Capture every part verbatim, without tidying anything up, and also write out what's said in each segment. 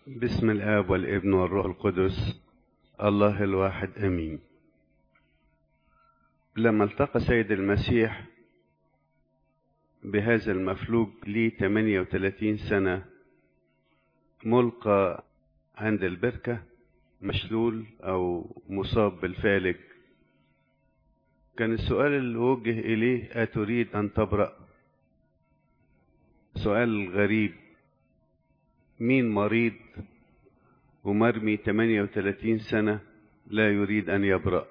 بسم الآب والابن والروح القدس الله الواحد أمين. لما التقى سيد المسيح بهذا المفلوج ليه ثمانية وثلاثين سنة ملقى عند البركة مشلول أو مصاب بالفالج، كان السؤال اللي وجه إليه: أتريد أن تبرأ؟ سؤال غريب، مين مريض ومرمي ثمانية وثلاثين سنة لا يريد أن يبرأ؟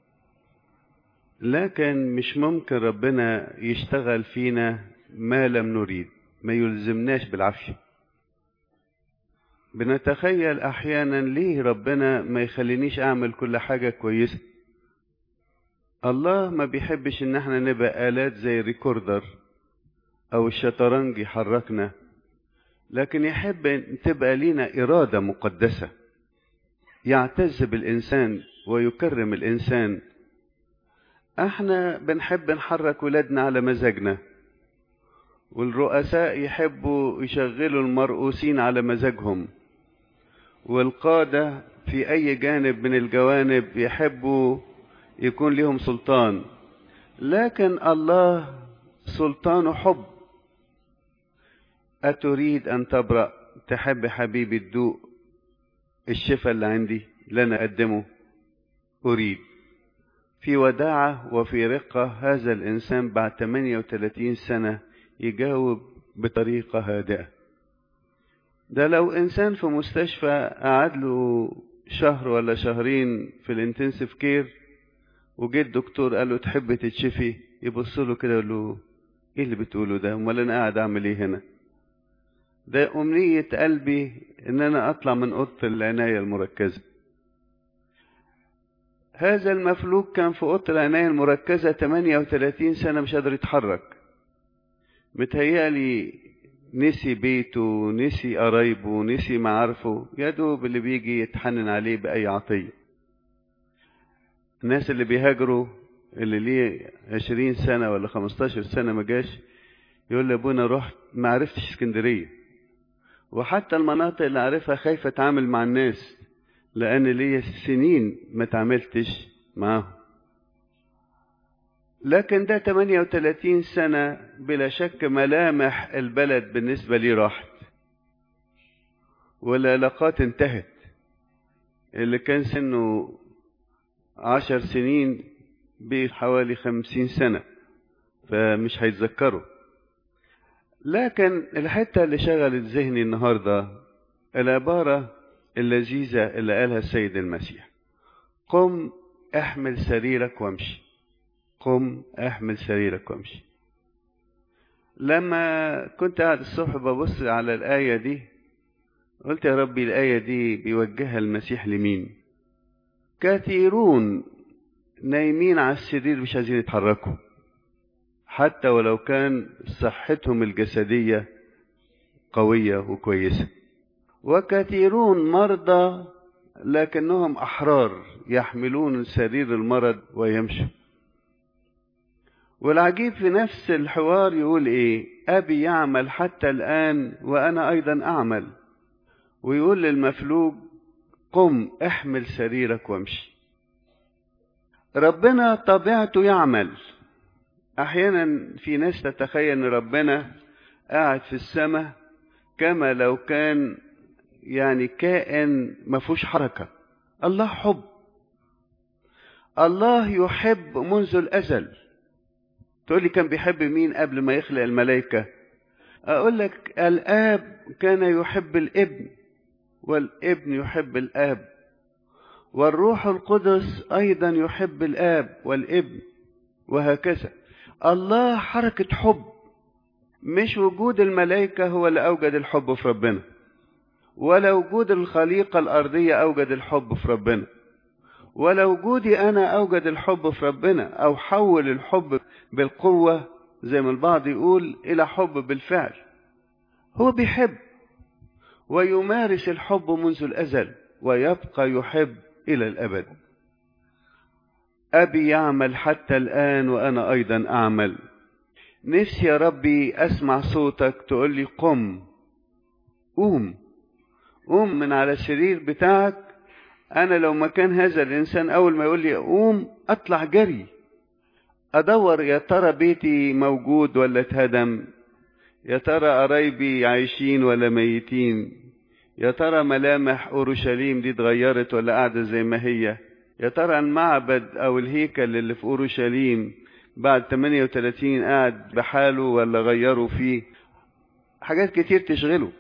لكن مش ممكن ربنا يشتغل فينا ما لم نريد، ما يلزمناش بالعافية. بنتخيل أحيانا ليه ربنا ما يخلينيش أعمل كل حاجة كويسة. الله ما بيحبش إن احنا نبقى آلات زي الريكوردر أو الشطرنج يحركنا، لكن يحب أن تبقى لينا إرادة مقدسة، يعتز بالإنسان ويكرم الإنسان. احنا بنحب نحرك ولادنا على مزاجنا، والرؤساء يحبوا يشغلوا المرؤوسين على مزاجهم، والقادة في أي جانب من الجوانب يحبوا يكون لهم سلطان. لكن الله سلطانه حب. أتريد أن تبرأ؟ تحب حبيبي تدوق الشفاء اللي عندي اللي أنا أقدمه؟ أريد. في وداعة وفي رقة هذا الإنسان بعد ثمانية وثلاثين سنة يجاوب بطريقة هادئة. ده لو إنسان في مستشفى قعد له شهر ولا شهرين في الانتنسيف كير وجيت الدكتور قال له تحب تتشفي، يبص له كده يقول له ايه اللي بتقوله ده؟ امال انا قاعد اعمل ايه هنا؟ ده امنية قلبي ان انا اطلع من اوضة العناية المركزة. هذا المفلوج كان في اوضة العناية المركزة ثمانية وثلاثين سنة مش قادر يتحرك. متهيألي نسي بيته، نسي قرايبه، نسي معارفه، يا دوب اللي بيجي يتحنن عليه بأي عطية. الناس اللي بيهاجروا اللي ليه عشرين سنة ولا خمستاشر سنة ما جاش، يقول لي ابونا رحت ما عرفتش اسكندرية، وحتى المناطق اللي عارفها خايفة اتعامل مع الناس لأن ليه سنين ما تعاملتش معاهم. لكن ده ثمانية وثلاثين سنة بلا شك ملامح البلد بالنسبة لي راحت، والعلاقات انتهت. اللي كان سنه عشر سنين بحوالي خمسين سنة فمش هيتذكروا. لكن الحتة اللي شغلت ذهني النهاردة العبارة اللذيذة اللي قالها السيد المسيح: قم احمل سريرك وامشي. قم احمل سريرك وامشي. لما كنت قاعد الصبح ببص على الآية دي قلت يا ربي الآية دي بيوجهها المسيح لمين؟ كثيرون نايمين على السرير مش عايزين يتحركوا حتى ولو كان صحتهم الجسدية قوية وكويسة، وكثيرون مرضى لكنهم أحرار يحملون سرير المرض ويمشوا. والعجيب في نفس الحوار يقول ايه؟ أبي يعمل حتى الآن وأنا أيضا أعمل. ويقول للمفلوج قم احمل سريرك وامشي. ربنا طبيعته يعمل. أحيانا في ناس تتخيل أن ربنا قاعد في السماء كما لو كان يعني كائن ما فيهوش حركة. الله حب. الله يحب منذ الأزل. تقول لي كان بيحب مين قبل ما يخلق الملائكة؟ أقول لك الآب كان يحب الابن، والابن يحب الآب، والروح القدس أيضا يحب الآب والابن، وهكذا. الله حركة حب. مش وجود الملائكة هو اللي أوجد الحب في ربنا، ولا وجود الخليقة الأرضية أوجد الحب في ربنا، ولا وجودي أنا أوجد الحب في ربنا أو حول الحب بالقوة زي ما البعض يقول إلى حب بالفعل. هو بيحب ويمارس الحب منذ الأزل ويبقى يحب إلى الأبد. أبي يعمل حتى الآن وأنا أيضا أعمل. نفسي يا ربي أسمع صوتك تقول لي قم، قوم قوم من على السرير بتاعك. أنا لو مكان هذا الإنسان أول ما يقول لي قوم أطلع جري أدور يا ترى بيتي موجود ولا اتهدم، يا ترى قرايبي عايشين ولا ميتين، يا ترى ملامح أورشليم دي اتغيرت ولا قاعدة زي ما هي، يا ترى المعبد أو الهيكل اللي في أورشليم بعد ثمانية وثلاثين قاعد بحاله ولا غيروا فيه. حاجات كتير تشغله.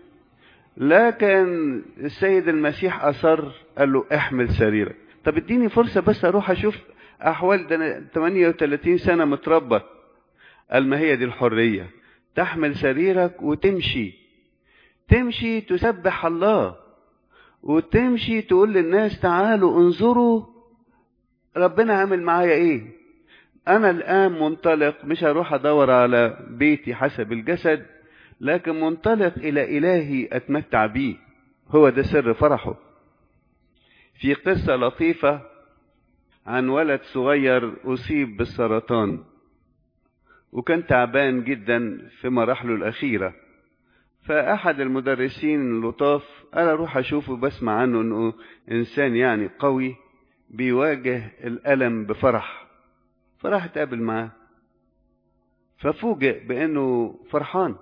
لكن السيد المسيح أصر، قال له احمل سريرك. طب اديني فرصة بس أروح أشوف أحوال ده ثمانية وثلاثين سنة متربط. قال ما هي دي الحرية، تحمل سريرك وتمشي، تمشي تسبح الله، وتمشي تقول للناس تعالوا انظروا ربنا عامل معايا ايه. انا الان منطلق، مش هروح ادور على بيتي حسب الجسد، لكن منطلق الى الهي اتمتع بيه. هو ده سر فرحه. في قصة لطيفة عن ولد صغير اصيب بالسرطان، وكان تعبان جدا في مراحله الاخيرة. فأحد المدرسين اللطاف قال أروح أشوفه، بسمع عنه أنه إنسان يعني قوي بيواجه الألم بفرح. فراح اتقابل معاه، ففوجئ بأنه فرحان.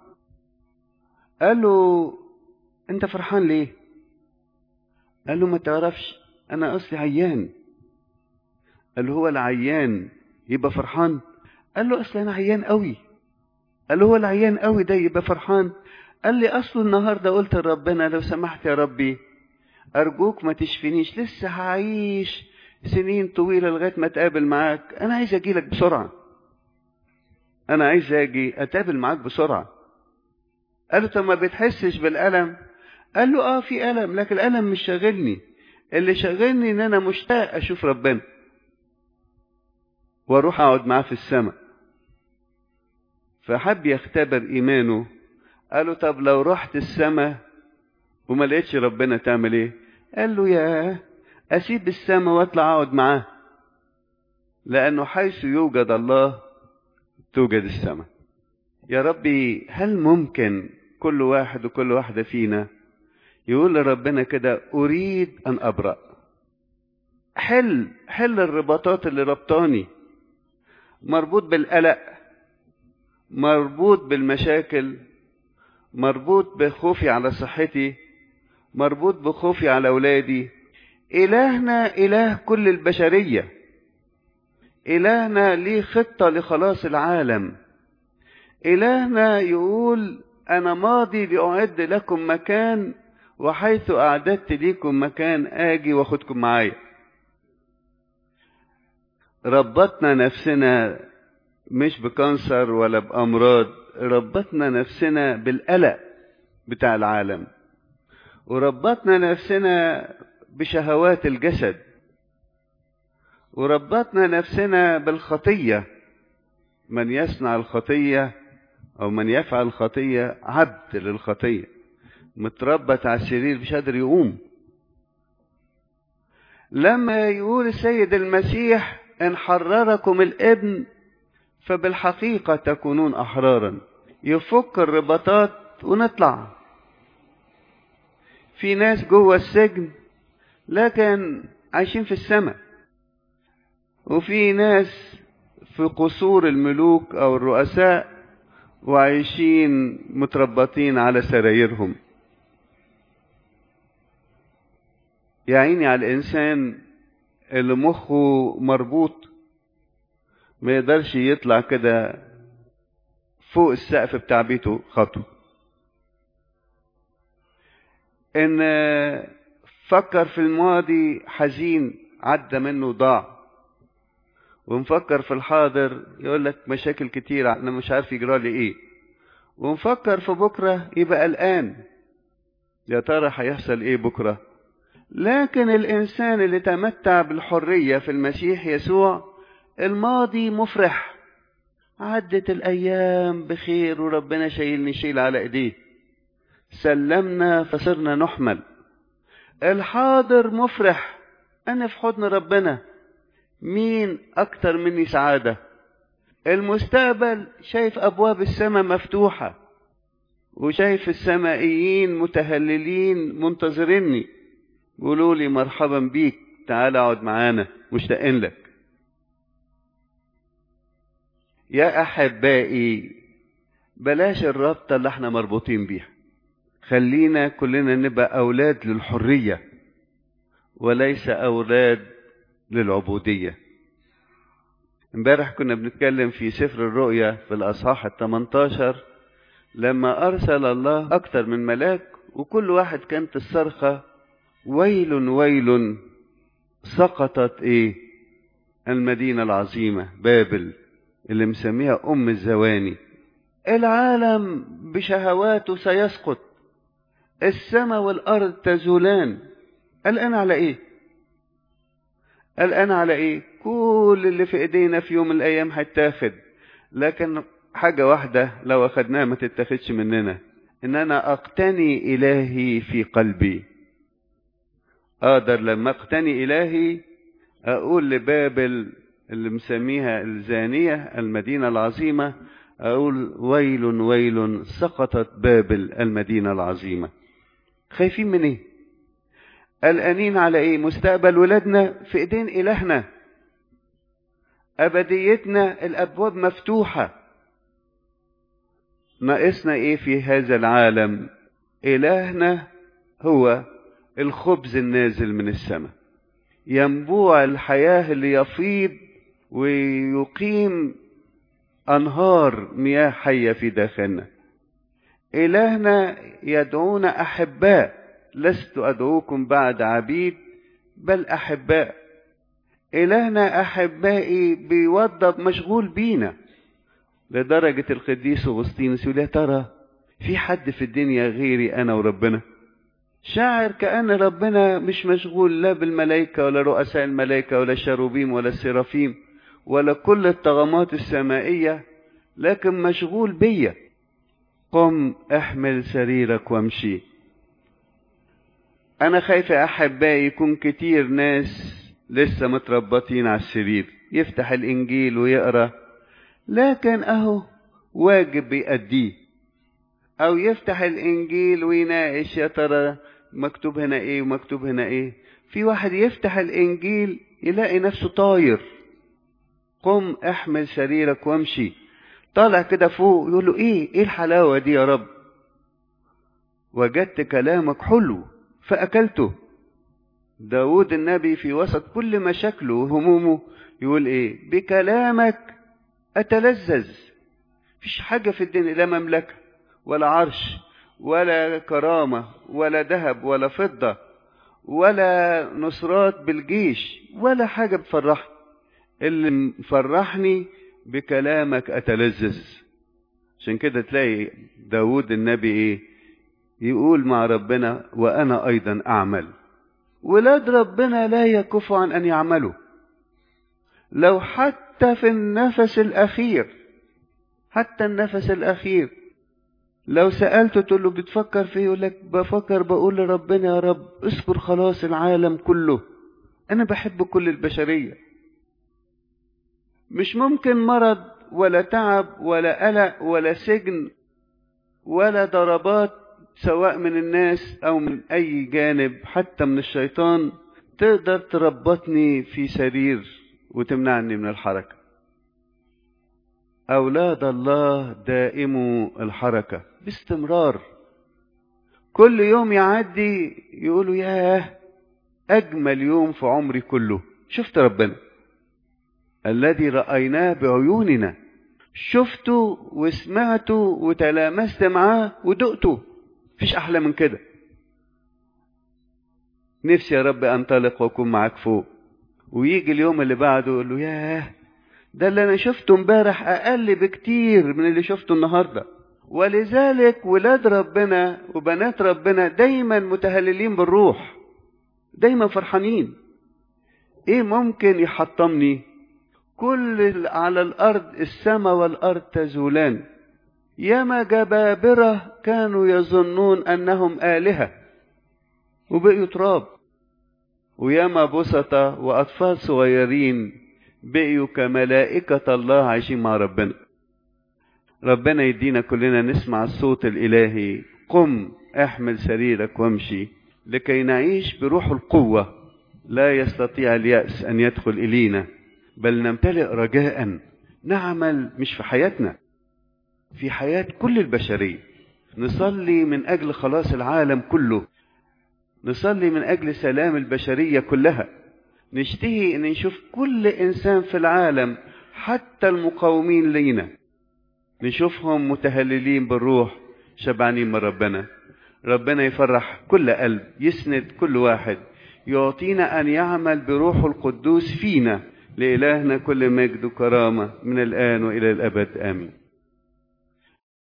قال له أنت فرحان ليه؟ قال له ما تعرفش أنا أصلي عيان. قال له هو العيان يبقى فرحان؟ قال له أصلي أنا عيان قوي. قال له هو العيان قوي ده يبقى فرحان؟ قال لي أصله النهاردة قلت لربنا لو سمحت يا ربي أرجوك ما تشفينيش، لسه هعيش سنين طويلة لغاية ما أتقابل معاك، أنا عايز أجيلك بسرعة، أنا عايز أجي أتقابل معاك بسرعة. قال له طب ما بتحسش بالألم؟ قال له آه في ألم، لكن الألم مش شاغلني، اللي شاغلني إن أنا مشتاق أشوف ربنا وأروح أقعد معاه في السماء. فحب يختبر إيمانه. قال له طب لو رحت السماء وما لقيتش ربنا تعمل ايه؟ قال له يا اسيب السماء واطلع اقعد معاه، لانه حيث يوجد الله توجد السماء. يا ربي هل ممكن كل واحد وكل واحدة فينا يقول لربنا كده اريد ان ابرأ؟ حل حل الرباطات اللي ربطاني، مربوط بالقلق، مربوط بالمشاكل، مربوط بخوفي على صحتي، مربوط بخوفي على أولادي. إلهنا إله كل البشرية، إلهنا ليه خطة لخلاص العالم. إلهنا يقول أنا ماضي لأعد لكم مكان، وحيث أعددت لكم مكان آجي وأخدكم معايا. ربطنا نفسنا مش بكانسر ولا بأمراض، ربطنا نفسنا بالقلق بتاع العالم، وربطنا نفسنا بشهوات الجسد، وربطنا نفسنا بالخطية. من يصنع الخطية أو من يفعل الخطية عبد للخطية، متربط على السرير مش قادر يقوم. لما يقول السيد المسيح إن حرركم الابن فبالحقيقة تكونون أحرارا، يفك الرباطات ونطلع. في ناس جوه السجن لكن عايشين في السماء، وفي ناس في قصور الملوك أو الرؤساء وعايشين متربطين على سرايرهم. يا عيني على الإنسان اللي مخه مربوط، ما يقدرش يطلع كده فوق السقف بتاع بيته خطوة. إن فكر في الماضي حزين عدى منه ضاع، ونفكر في الحاضر يقول لك مشاكل كتير أنا مش عارف يجرى لي إيه، ونفكر في بكرة يبقى قلقان يا ترى هيحصل إيه بكرة. لكن الإنسان اللي تمتع بالحرية في المسيح يسوع الماضي مفرح، عدت الأيام بخير وربنا شايلني شيل على إيديه، سلمنا فصرنا نحمل. الحاضر مفرح، أنا في حضن ربنا، مين أكتر مني سعادة. المستقبل شايف أبواب السماء مفتوحة، وشايف السمائيين متهللين منتظريني، يقولوا لي مرحبا بيك، تعال اقعد معانا، مشتاقين لك. يا احبائي بلاش الرابطة اللي احنا مربوطين بيها، خلينا كلنا نبقى اولاد للحرية وليس اولاد للعبودية. امبارح كنا بنتكلم في سفر الرؤيا في الاصحاح الثمنتاشر لما ارسل الله اكتر من ملاك، وكل واحد كانت الصرخة ويل ويل سقطت ايه المدينة العظيمة بابل اللي مسميها ام الزواني. العالم بشهواته سيسقط، السماء والارض تزولان. قلقان على ايه؟ قلقان على ايه؟ كل اللي في ايدينا في يوم من الايام هيتاخد، لكن حاجة واحدة لو اخدناها ما تتاخدش مننا، ان انا اقتني الهي في قلبي. اقدر لما اقتني الهي اقول لبابل اللي مسميها الزانية المدينة العظيمة، اقول ويل ويل سقطت بابل المدينة العظيمة. خايفين من ايه؟ قلقانين على ايه؟ مستقبل ولادنا في ايدين الهنا، ابديتنا الابواب مفتوحة. ناقصنا ايه في هذا العالم؟ الهنا هو الخبز النازل من السماء، ينبوع الحياة اللي يفيض ويقيم انهار مياه حية في داخلنا. الهنا يدعونا احباء، لست ادعوكم بعد عبيد بل احباء. الهنا احبائي بيوضب مشغول بينا، لدرجة القديس أغسطينوس يقول يا ترى في حد في الدنيا غيري انا وربنا؟ شاعر كأن ربنا مش مشغول لا بالملائكة ولا رؤساء الملائكة ولا الشروبيم ولا السرافيم ولا كل الطغمات السمائية، لكن مشغول بيا. قم احمل سريرك وامشي. انا خايف يا احبائي يكون كتير ناس لسه متربطين على السرير، يفتح الانجيل ويقرأ لكن اهو واجب بيأديه، او يفتح الانجيل ويناقش يا ترى مكتوب هنا ايه ومكتوب هنا ايه. في واحد يفتح الانجيل يلاقي نفسه طاير. قم احمل سريرك وامشي، طالع كده فوق يقول له ايه ايه الحلاوة دي يا رب؟ وجدت كلامك حلو فاكلته. داود النبي في وسط كل مشاكله وهمومه يقول ايه؟ بكلامك اتلذذ. مفيش حاجة في الدنيا، لا مملكة ولا عرش ولا كرامة ولا ذهب ولا فضة ولا نصرات بالجيش ولا حاجة بتفرحني. اللي مفرحني بكلامك اتلذذ. عشان كده تلاقي داود النبي ايه يقول مع ربنا وانا ايضا اعمل. ولاد ربنا لا يكفوا عن ان يعملوا، لو حتى في النفس الاخير، حتى النفس الاخير لو سألته تقول له بتفكر فيه يقول لك بفكر بقول لربنا يا رب اذكر خلاص العالم كله، انا بحب كل البشرية. مش ممكن مرض ولا تعب ولا قلق ولا سجن ولا ضربات سواء من الناس او من اي جانب حتى من الشيطان تقدر تربطني في سرير وتمنعني من الحركة. اولاد الله دائموا الحركة باستمرار، كل يوم يعدي يقولوا ياه اجمل يوم في عمري كله. شفت ربنا الذي رأيناه بعيوننا، شفته وسمعته وتلامست معاه ودقته، مفيش احلى من كده. نفسي يا رب انطلق واكون معاك فوق، ويجي اليوم اللي بعده يقول له ياه ده اللي انا شفته امبارح اقل بكتير من اللي شفته النهارده. ولذلك ولاد ربنا وبنات ربنا دايما متهللين بالروح، دايما فرحانين. ايه ممكن يحطمني؟ كل على الارض السماء والارض تزولان. ياما جبابرة كانوا يظنون انهم آلهة وبقيوا تراب، وياما بسطة واطفال صغيرين بقيوا كملائكة الله عايشين مع ربنا. ربنا يدينا كلنا نسمع الصوت الإلهي: قم احمل سريرك وامشي، لكي نعيش بروح القوة. لا يستطيع اليأس أن يدخل إلينا، بل نمتلئ رجاء. نعمل مش في حياتنا، في حياة كل البشرية. نصلي من أجل خلاص العالم كله، نصلي من أجل سلام البشرية كلها. نشتهي أن نشوف كل إنسان في العالم، حتى المقاومين لينا، نشوفهم متهللين بالروح، شبعانين من ربنا. ربنا يفرح كل قلب، يسند كل واحد، يعطينا أن يعمل بروح القدوس فينا. لإلهنا كل مجد وكرامة من الآن وإلى الأبد، آمين.